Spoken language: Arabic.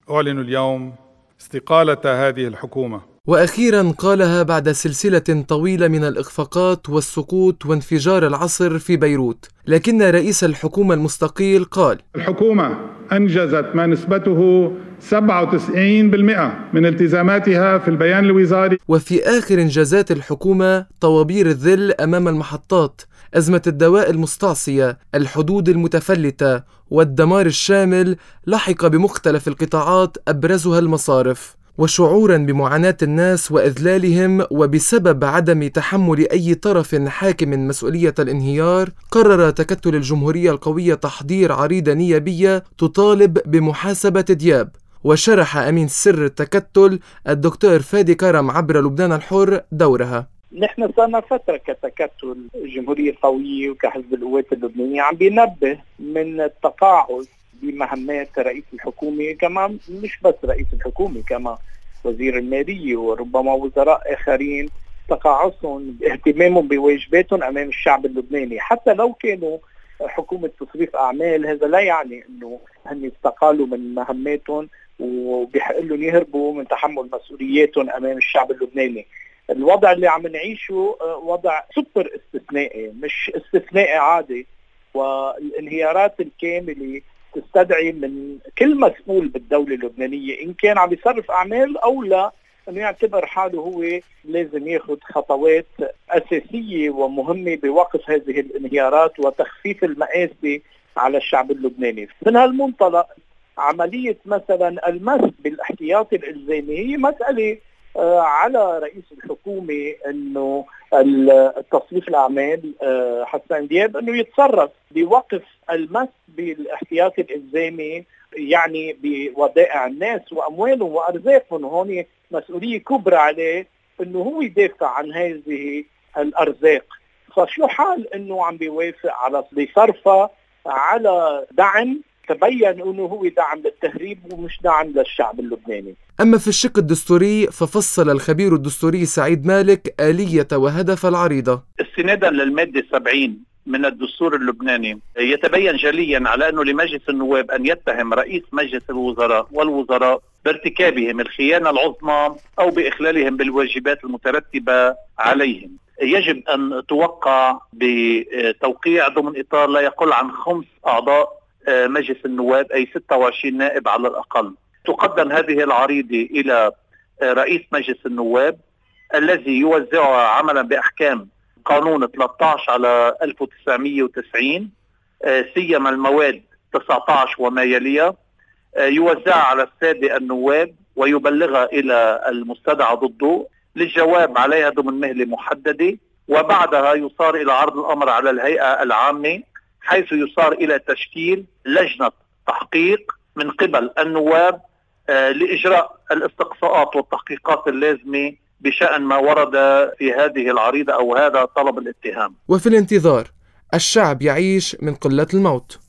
أعلن اليوم استقالة هذه الحكومة. وأخيرا قالها بعد سلسلة طويلة من الإخفاقات والسقوط وانفجار العصر في بيروت. لكن رئيس الحكومة المستقيل قال: الحكومة أنجزت ما نسبته 97% من التزاماتها في البيان الوزاري. وفي آخر إنجازات الحكومة طوابير الذل أمام المحطات، أزمة الدواء المستعصية، الحدود المتفلتة والدمار الشامل لحق بمختلف القطاعات أبرزها المصارف. وشعورا بمعاناة الناس وإذلالهم وبسبب عدم تحمل أي طرف حاكم مسؤولية الانهيار، قرر تكتل الجمهورية القوية تحضير عريضة نيابية تطالب بمحاسبة دياب. وشرح أمين سر التكتل الدكتور فادي كرم عبر لبنان الحر دورها. نحن صارنا فترة كتكتل الجمهورية القوية وكحزب القوات اللبنانية عم بينبه من التقاعس بمهمات رئيس الحكومة، كمان مش بس رئيس الحكومة، كمان وزير المالية وربما وزراء آخرين، تقاعسهم اهتمامهم بواجباتهم أمام الشعب اللبناني. حتى لو كانوا حكومة تصريف أعمال، هذا لا يعني أنه هن استقالوا من مهماتهم وبيحق لهم يهربوا من تحمل مسؤولياتهم أمام الشعب اللبناني. الوضع اللي عم نعيشه وضع سوبر استثنائي، مش استثنائي عادي، والانهيارات الكاملة تستدعي من كل مسؤول بالدولة اللبنانية إن كان عم يصرف أعمال أو لا أنه يعتبر حاله هو لازم ياخد خطوات أساسية ومهمة بوقف هذه الانهيارات وتخفيف المآسي على الشعب اللبناني. من هالمنطلق عملية مثلا المس بالاحتياطي الإلزامي هي مسألة على رئيس الحكومة انه التصريف الاعمال حسان دياب انه يتصرف بوقف المس بالاحتياطي الالزامي، يعني بودائع الناس واموالهم وارزاقهم. هون مسؤولية كبرى عليه انه هو يدافع عن هذه الارزاق. فشو حال انه عم بيوافق على بصرفها على دعم تبين انه هو دعم للتهريب ومش دعم للشعب اللبناني. أما في الشق الدستوري ففصل الخبير الدستوري سعيد مالك آلية وهدف العريضة. استنادا للمادة 70 من الدستور اللبناني يتبين جليا على أنه لمجلس النواب أن يتهم رئيس مجلس الوزراء والوزراء بارتكابهم الخيانة العظمى أو بإخلالهم بالواجبات المترتبة عليهم. يجب أن توقع بتوقيع ضمن إطار لا يقل عن 5 أعضاء مجلس النواب، أي 26 نائب على الأقل. تقدم هذه العريضة إلى رئيس مجلس النواب الذي يوزعها عملا بأحكام قانون 13 على 1990 سيما المواد 19 وما يليها. يوزعها على السادة النواب ويبلغها إلى المستدعى ضده للجواب عليها ضمن مهلة محددة، وبعدها يصار إلى عرض الأمر على الهيئة العامة، حيث يصار إلى تشكيل لجنة تحقيق من قبل النواب لإجراء الاستقصاءات والتحقيقات اللازمة بشأن ما ورد في هذه العريضة أو هذا طلب الاتهام. وفي الانتظار الشعب يعيش من قلة الموت.